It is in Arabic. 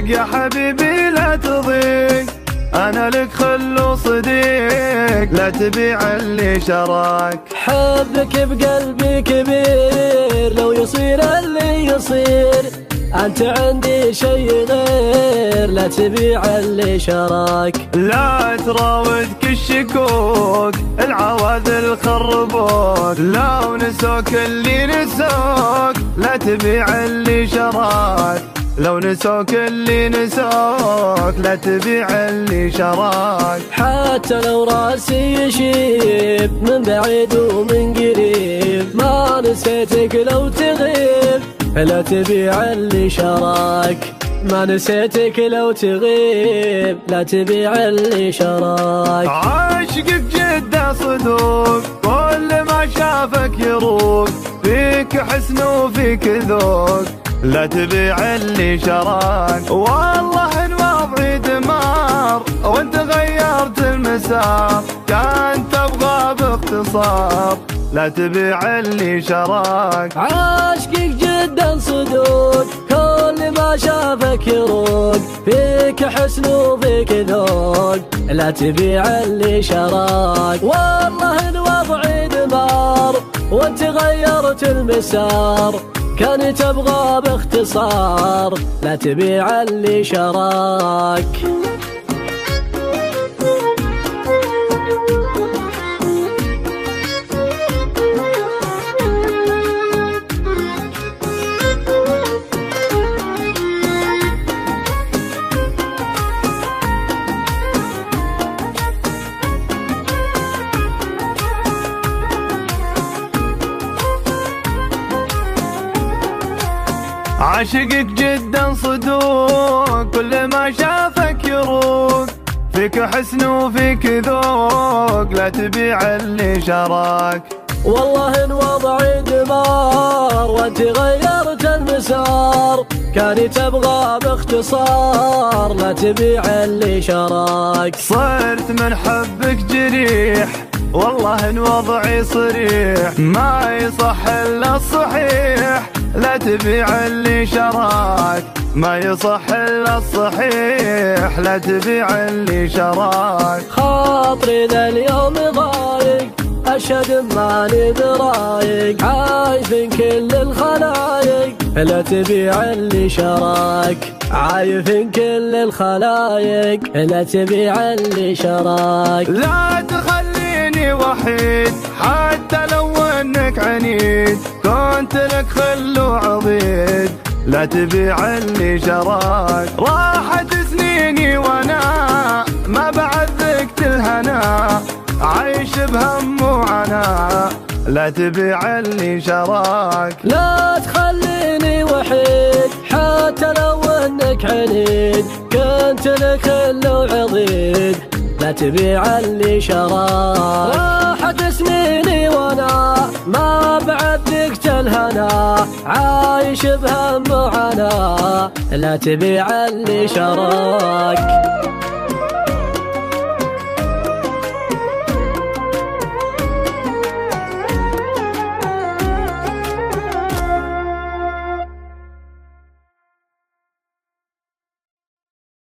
يا حبيبي لا تضيق، أنا لك خل صديق، لا تبيع اللي شراك. حبك بقلبي كبير، لو يصير اللي يصير، أنت عندي شي غير، لا تبيع اللي شراك. لا تراودك الشكوك، العواذل خربوك، لو نسوك اللي نسوك، لا تبيع اللي شراك. لو نسوك اللي نسوك، لا تبيع اللي شراك. حتى لو راسي يشيب من بعيد ومن قريب، ما نسيتك لو تغيب، لا تبيع اللي شراك. ما نسيتك لو تغيب، لا تبيع اللي شراك. عاشقك جدا صدوق، كل ما شافك يروق، فيك حسن وفيك ذوق، لا تبيع اللي شراك. والله ان وضعي دمار وانت غيرت المسار، كان تبغى باختصار، لا تبيع اللي شراك. عاشقك جدا صدوق، كل ما شافك يروق، فيك حسن وفيك ذوق، لا تبيع اللي شراك. والله ان وضعي دمار وانت غيرت المسار، كان تبغى باختصار، لا تبيع اللي شراك. عاشقك جدا صدوق، كل ما شافك يروق، فيك حسن وفيك ذوق، لا تبيع اللي شراك. والله ان وضعي دمار وانت غيرت المسار، كان تبغى باختصار، لا تبيع اللي شراك. صرت من حبك جريح، والله ان وضعي صريح، ما يصح الا الصحيح، لا تبيع اللي شراك. ما يصح الا الصحيح، لا تبيع اللي شراك. خاطري ذا اليوم ضايق، اشهد ماني برايق، عايش من كل الخلايق، لا تبيع اللي شراك. عايف كل الخلايق، لا تبيع اللي شراك. لا تخليني وحيد، حتى لو انك عنيد، كنت لك خل وعضيد، لا تبيع اللي شراك. راحت سنيني وانا ما بعد ذقت الهنا، عايش بهم وعنا، لا تبيع اللي شراك. لا تخليني وحيد، حتى لو انك عنيد، كنت لك خل وعضيد، لا تبيع اللي شراك. راحت سنيني وانا ما بعد ذقت الهنا، عايش بهم وعنا، لا تبيع اللي شراك.